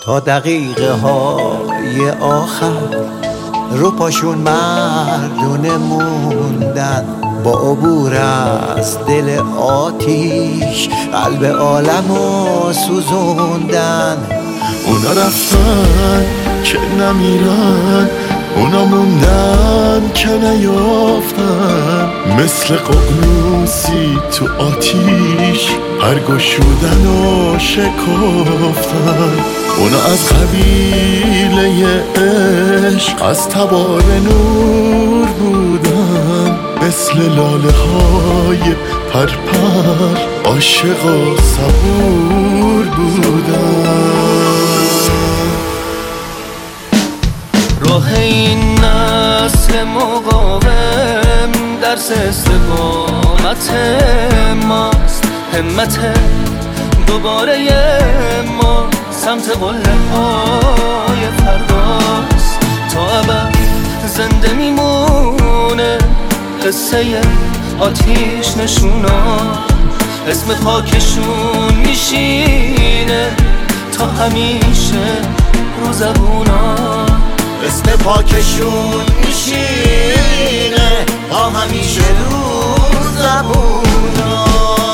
تا دقیقه های آخر رو پاشون مردونه موندن، با عبور از دل آتیش قلب عالمو سوزوندن. اونا رفتن که نمیرن، اونا موندن که نیافتن، مثل ققنوسی تو آتیش پرگشودن و شکافتن. اونا از قبیله عشق از تبار نور بودن، مثل لاله های پرپر عاشق و صبور بودن. راه این نسل مقاوم درس استقامت ماست، همت دوباره ما سمت قله های فرداست. تا ابد زنده میمونه قصه آتیش نشونا، اسم پاکشون میشینه تا همیشه رو زبونا، اسم پاکشون میشینه تا همیشه رو زبونا.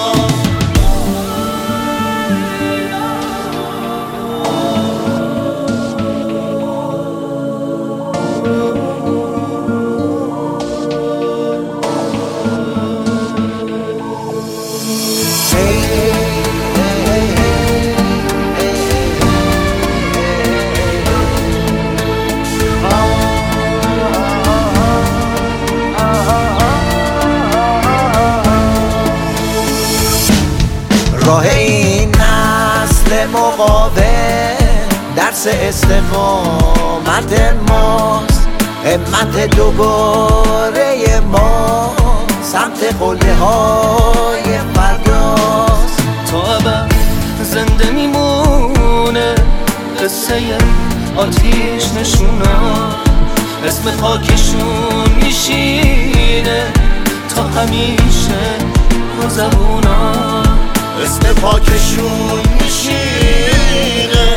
راه این نسل مقاوم درس استقامت ماست، همت دوباره ما سمت قله های فرداست. تا ابد زنده میمونه قصه آتیش نشونا، اسم پاکشون میشینه تا همیشه رو زبونا، اسم پاکشون میشینه